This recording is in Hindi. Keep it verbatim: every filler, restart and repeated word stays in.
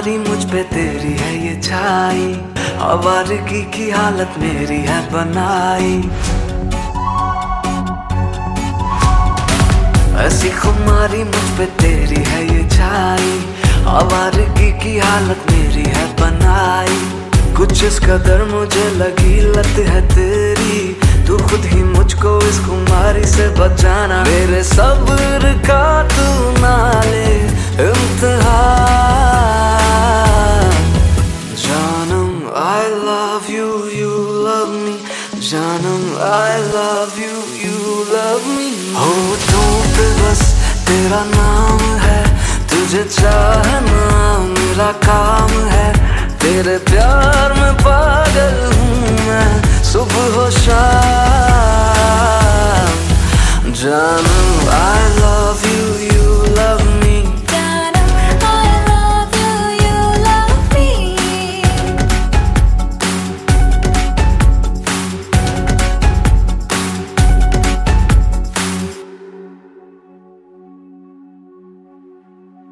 खुमारी मुझ पे तेरी है ये छाई, आवारगी की हालत मेरी है बनाई। ऐसी खुमारी मुझ पे तेरी है ये छाई, आवारगी की हालत मेरी है बनाई। कुछ इस कदर मुझे लगी लत है तेरी, तू खुद ही मुझको इस खुमारी से बचाना। मेरे सब्र का तू ना ले इम्तिहान। जानम I love you, you love me, जानम I love you, you love me। होठों पे बस तेरा नाम है, तुझे चाहना मेरा काम है। तेरे प्यार में पागल हूँ मैं सुबह हो शाम। जानम